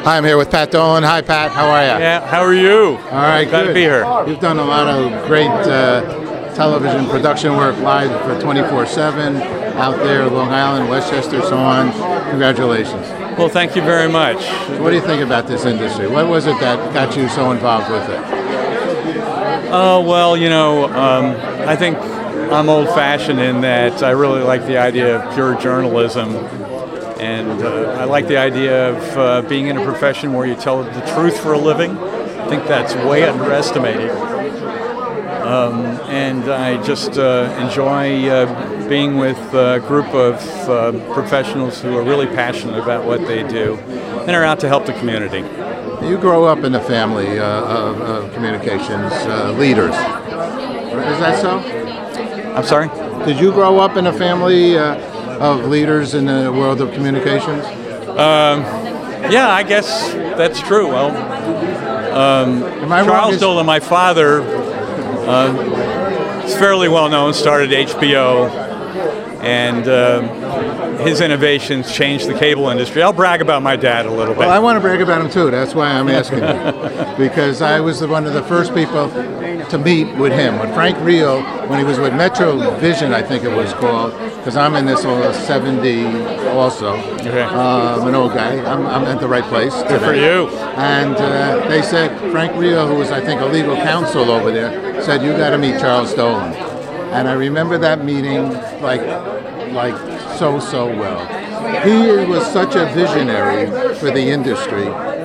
Hi, I'm here with Pat Dolan. Hi, Pat. How are you? Yeah, how are you? All right, Glad good. to be here. You've done a lot of great television production work live for 24/7 out there, Long Island, Westchester, so on. Congratulations. Well, thank you very much. What do you think about this industry? What was it that got you so involved with it? Oh, well, I think I'm old-fashioned in that I really like the idea of pure journalism. And I like the idea of being in a profession where you tell the truth for a living. I think that's way underestimated. And I just enjoy being with a group of professionals who are really passionate about what they do and are out to help the community. You grow up in a family of communications leaders. Is that so? I'm sorry? Did you grow up in a family of leaders in the world of communications? Yeah, I guess that's true. Well, Am I wrong? Charles Dolan, my father, is fairly well known, started HBO, and his innovations changed the cable industry. I'll brag about my dad a little bit. Well, I want to brag about him too. That's why I'm asking you. Because I was one of the first people to meet with him. With Frank Rio, when he was with Metro Vision, I think it was called, because I'm in this 70 also. Okay. I'm an old guy. I'm at the right place today. Good for you. And they said, Frank Rio, who was, I think, a legal counsel over there, said, you got to meet Charles Dolan. And I remember that meeting like so well. He was such a visionary for the industry.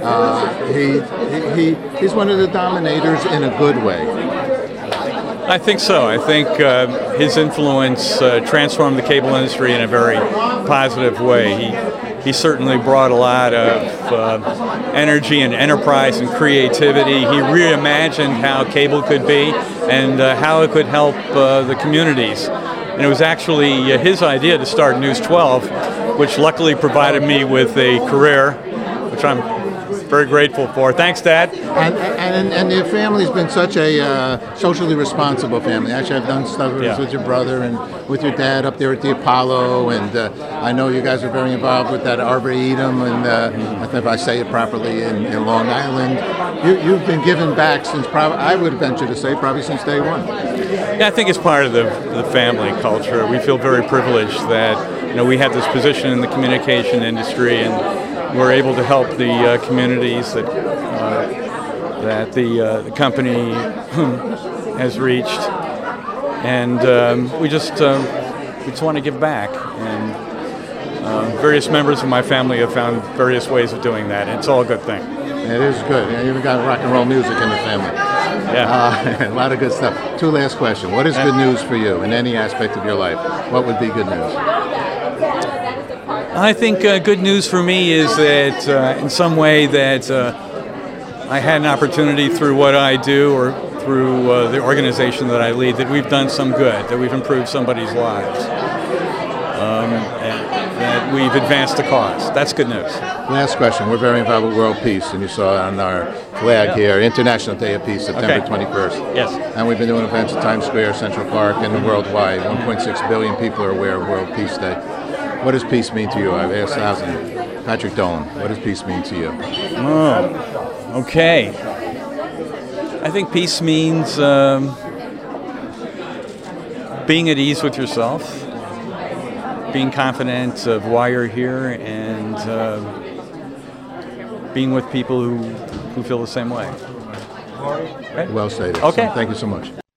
He's one of the dominators in a good way. I think so. I think his influence transformed the cable industry in a very positive way. He certainly brought a lot of energy and enterprise and creativity. He reimagined how cable could be and how it could help the communities. And it was actually his idea to start News 12, which luckily provided me with a career, which I'm very grateful for. Thanks, Dad. And your family's been such a socially responsible family. Actually, I've done stuff with your brother and with your dad up there at the Apollo, and I know you guys are very involved with that Arboretum, and I think if I say it properly, in Long Island. You've been giving back since I would venture to say probably since day one. Yeah, I think it's part of the family culture. We feel very privileged that we have this position in the communication industry, and we're able to help the communities that the company has reached, and we just want to give back. And various members of my family have found various ways of doing that, and it's all a good thing. It is good. You even got rock and roll music in the family. Yeah. A lot of good stuff. Two last questions. What is good news for you in any aspect of your life? What would be good news? I think good news for me is that in some way that I had an opportunity through what I do or through the organization that I lead, that we've done some good, that we've improved somebody's lives, and that we've advanced the cause. That's good news. Last question. We're very involved with world peace, and you saw on our flag here, International Day of Peace, September 21st. Yes. And we've been doing events at Times Square, Central Park, and worldwide. 1.6 billion people are aware of World Peace Day. What does peace mean to you? I've asked thousands. Patrick Dolan, what does peace mean to you? Oh, okay. I think peace means being at ease with yourself, being confident of why you're here, and being with people who feel the same way. Well stated. Okay. So, thank you so much.